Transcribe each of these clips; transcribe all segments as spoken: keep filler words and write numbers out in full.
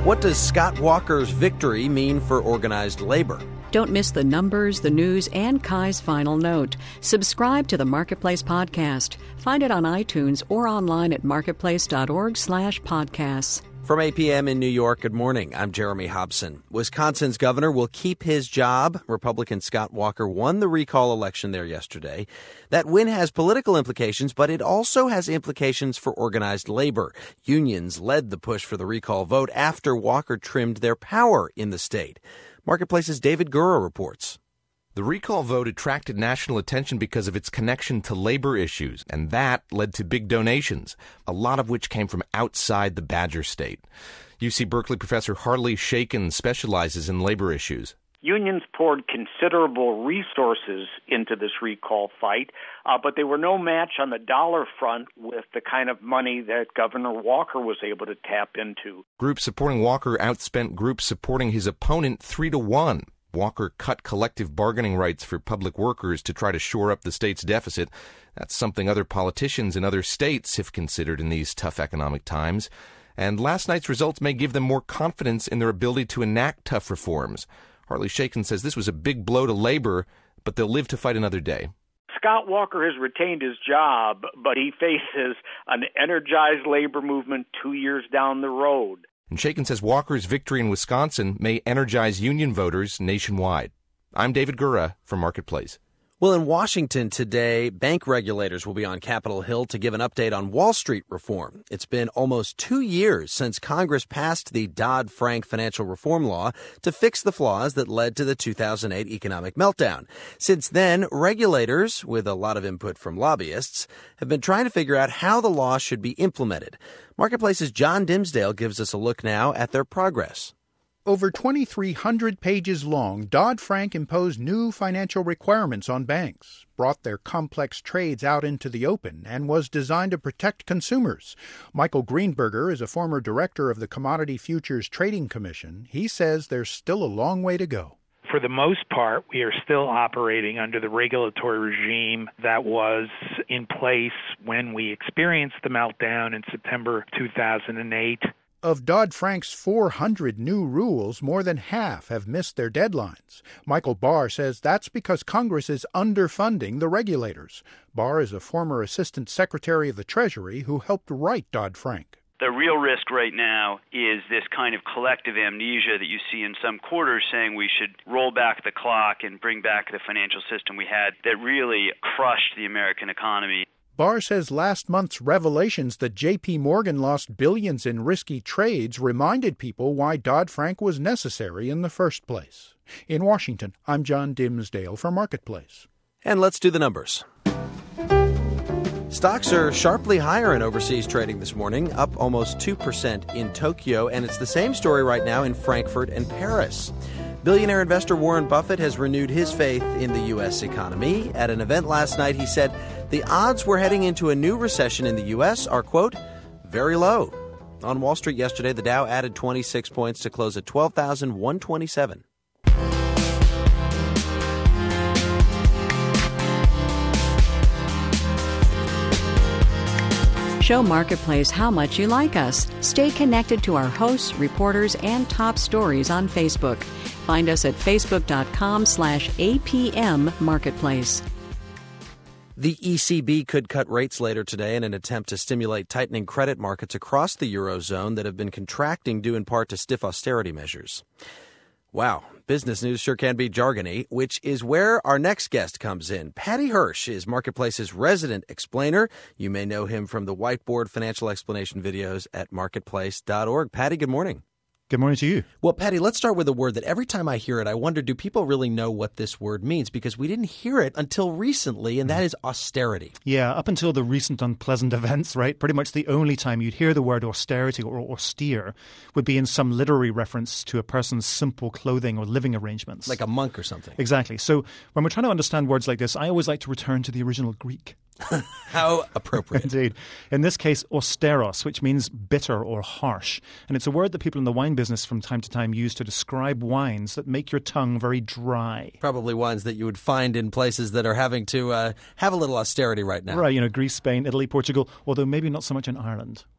What does Scott Walker's victory mean for organized labor? Don't miss the numbers, the news, and Kai's final note. Subscribe to the Marketplace podcast. Find it on iTunes or online at marketplace.org slash podcasts. From eight p.m. in New York, good morning. I'm Jeremy Hobson. Wisconsin's governor will keep his job. Republican Scott Walker won the recall election there yesterday. That win has political implications, but it also has implications for organized labor. Unions led the push for the recall vote after Walker trimmed their power in the state. Marketplace's David Gura reports. The recall vote attracted national attention because of its connection to labor issues, and that led to big donations, a lot of which came from outside the Badger State. U C Berkeley professor Harley Shaken specializes in labor issues. Unions poured considerable resources into this recall fight, uh, but they were no match on the dollar front with the kind of money that Governor Walker was able to tap into. Groups supporting Walker outspent groups supporting his opponent three to one. Walker cut collective bargaining rights for public workers to try to shore up the state's deficit. That's something other politicians in other states have considered in these tough economic times. And last night's results may give them more confidence in their ability to enact tough reforms. Harley Shaken says this was a big blow to labor, but they'll live to fight another day. Scott Walker has retained his job, but he faces an energized labor movement two years down the road. And Shaken says Walker's victory in Wisconsin may energize union voters nationwide. I'm David Gura for Marketplace. Well, in Washington today, bank regulators will be on Capitol Hill to give an update on Wall Street reform. It's been almost two years since Congress passed the Dodd-Frank financial reform law to fix the flaws that led to the two thousand eight economic meltdown. Since then, regulators, with a lot of input from lobbyists, have been trying to figure out how the law should be implemented. Marketplace's John Dimsdale gives us a look now at their progress. Over twenty-three hundred pages long, Dodd-Frank imposed new financial requirements on banks, brought their complex trades out into the open, and was designed to protect consumers. Michael Greenberger is a former director of the Commodity Futures Trading Commission. He says there's still a long way to go. For the most part, we are still operating under the regulatory regime that was in place when we experienced the meltdown in September two thousand eight. Of Dodd-Frank's four hundred new rules, more than half have missed their deadlines. Michael Barr says that's because Congress is underfunding the regulators. Barr is a former Assistant Secretary of the Treasury who helped write Dodd-Frank. The real risk right now is this kind of collective amnesia that you see in some quarters saying we should roll back the clock and bring back the financial system we had that really crushed the American economy. Barr says last month's revelations that J P. Morgan lost billions in risky trades reminded people why Dodd-Frank was necessary in the first place. In Washington, I'm John Dimsdale for Marketplace. And let's do the numbers. Stocks are sharply higher in overseas trading this morning, up almost two percent in Tokyo, and it's the same story right now in Frankfurt and Paris. Billionaire investor Warren Buffett has renewed his faith in the U S economy. At an event last night, he said the odds we're heading into a new recession in the U S are, quote, very low. On Wall Street yesterday, the Dow added twenty-six points to close at twelve thousand one hundred twenty-seven. Show Marketplace how much you like us. Stay connected to our hosts, reporters, and top stories on Facebook. Find us at facebook.com slash APM Marketplace. The E C B could cut rates later today in an attempt to stimulate tightening credit markets across the Eurozone that have been contracting due in part to stiff austerity measures. Wow, business news sure can be jargony, which is where our next guest comes in. Patty Hirsch is Marketplace's resident explainer. You may know him from the whiteboard financial explanation videos at marketplace dot org. Patty, good morning. Good morning to you. Well, Patty, let's start with a word that every time I hear it, I wonder, do people really know what this word means? Because we didn't hear it until recently, and that is austerity. Yeah, up until the recent unpleasant events, right? Pretty much the only time you'd hear the word austerity or austere would be in some literary reference to a person's simple clothing or living arrangements. Like a monk or something. Exactly. So when we're trying to understand words like this, I always like to return to the original Greek. How appropriate. Indeed. In this case, austeros, which means bitter or harsh. And it's a word that people in the wine business from time to time use to describe wines that make your tongue very dry. Probably wines that you would find in places that are having to uh, have a little austerity right now. Right, you know, Greece, Spain, Italy, Portugal, although maybe not so much in Ireland.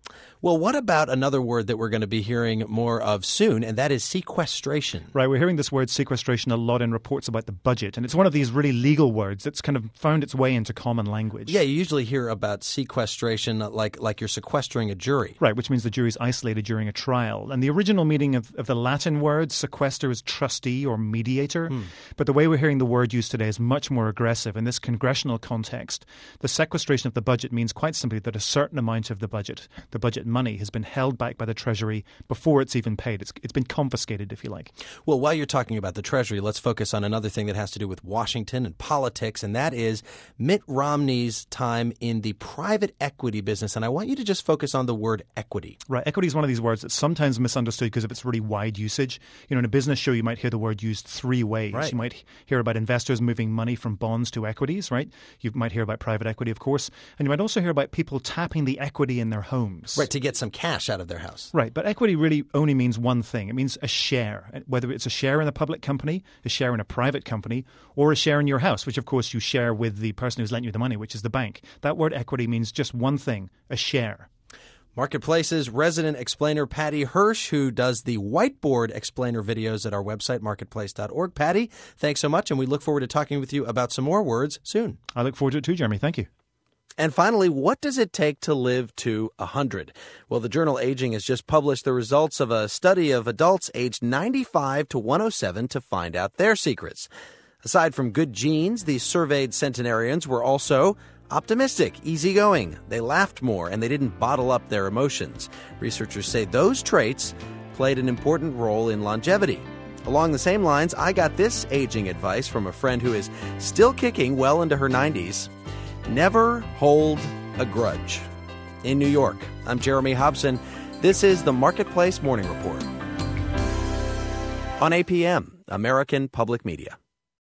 Well, what about another word that we're going to be hearing more of soon, and that is sequestration? Right, we're hearing this word sequestration a lot in reports about the budget, and it's one of these really legal words that's kind of found its way into common language. Yeah, you usually hear about sequestration like, like you're sequestering a jury. Right, which means the jury's isolated during a trial. And the original meaning of, of the Latin word sequester is trustee or mediator, hmm. but the way we're hearing the word used today is much more aggressive. In this congressional context, the sequestration of the budget means quite simply that a certain amount of the budget, the budget money, has been held back by the Treasury before it's even paid. It's, it's been confiscated, if you like. Well, while you're talking about the Treasury, let's focus on another thing that has to do with Washington and politics, and that is Mitt Romney's time in the private equity business. And I want you to just focus on the word equity. Right. Equity is one of these words that's sometimes misunderstood because of its really wide usage. You know, in a business show, you might hear the word used three ways. Right. You might hear about investors moving money from bonds to equities, right? You might hear about private equity, of course. And you might also hear about people tapping the equity in their homes. Right, to get some cash out of their house. Right. But equity really only means one thing. It means a share, whether it's a share in a public company, a share in a private company, or a share in your house, which, of course, you share with the person who's lent you the money, which is the bank. That word equity means just one thing, a share. Marketplace's resident explainer, Patty Hirsch, who does the whiteboard explainer videos at our website, marketplace dot org. Patty, thanks so much, and we look forward to talking with you about some more words soon. I look forward to it too, Jeremy. Thank you. And finally, what does it take to live to one hundred? Well, the journal Aging has just published the results of a study of adults aged ninety-five to one oh seven to find out their secrets. Aside from good genes, the surveyed centenarians were also optimistic, easygoing. They laughed more, and they didn't bottle up their emotions. Researchers say those traits played an important role in longevity. Along the same lines, I got this aging advice from a friend who is still kicking well into her nineties. Never hold a grudge. In New York, I'm Jeremy Hobson. This is the Marketplace Morning Report on A P M, American Public Media.